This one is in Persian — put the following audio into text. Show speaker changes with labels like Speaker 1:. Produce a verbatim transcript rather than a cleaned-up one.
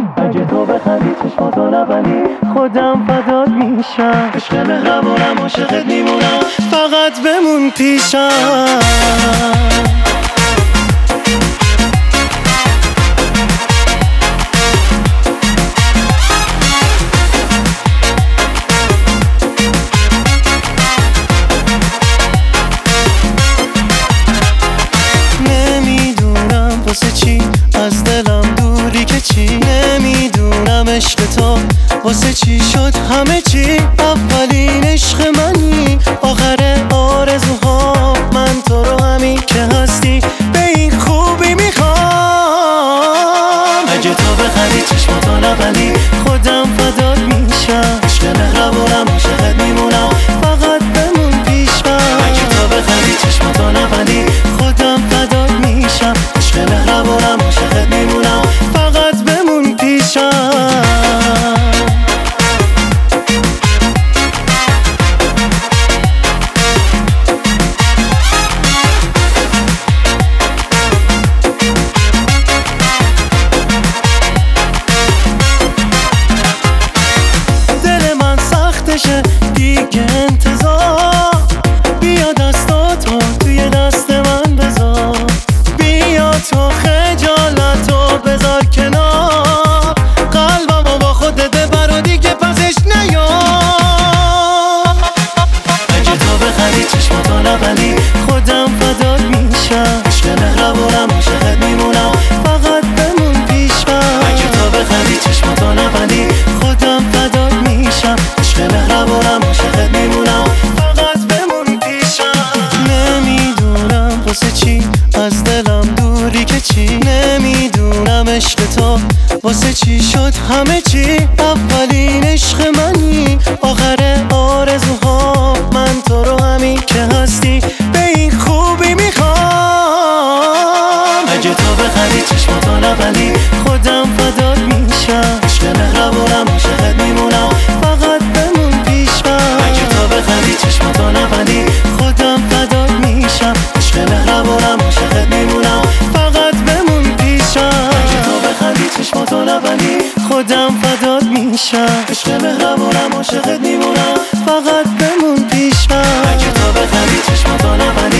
Speaker 1: اگه تو بخندی چشماتو نبندی خودم فدات میشم. عشق مهربونم عاشقت میمونم فقط بمون پیشم. واسه چی از دلم دوری که چی؟ نمیدونم عشق تو واسه چی شد همه چی. اولین عشق منی آخر آرزوها، من تو رو همین که هستی به این خوبی میخوام. اگه تو بخندی چشماتو نبندی خودم فدات میشم. عشق مهربونم عاشقت میمونم فقط بمون پیشم. اگه تو بخندی چشماتو نبندی خودم فدات میشم. عشق مهربونم عاشقت میمونم فقط بمون پیشم. دل من سختشه دیگه انتظار، بیا دستاتو توی دست من بذار. بیا تو خجالتو بذار کنار، قلبمو با خودت ببر و دیگه پسش نیار. اگه تو بخندی چشماتو نبندی خودم فدات میشم. عشق مهربونم عاشقت میمونم فقط بمون پیشم. اگه تو بخندی چشماتو نبندی خودم فدات میشم. عشق مهربونم عاشقت میمونم فقط بمون پیشم. نمیدونم واسه چی از دلم دوری که چی؟ نمیدونم عشق تو واسه چی شد همه چی. اولین عشق منی آخر آرزوها، من تو رو همین که هستی به این خوبی میخوام. اگه تو بخندی چشماتو نبندی خودم فدات میشم. عشق مهربونم عاشقت میمونم فقط بمون پیشم. اگه تو بخندی چشماتو نبندی خودم فدات میشم. عشق مهربونم عاشقت میمونم فقط بمون پیشم. اگه تو بخندی چشماتو نبندی خودم فدات میشم. عشق مهربونم عاشقت میمونم فقط بمون پیشم. اگه تو بخندی چشماتو نبندی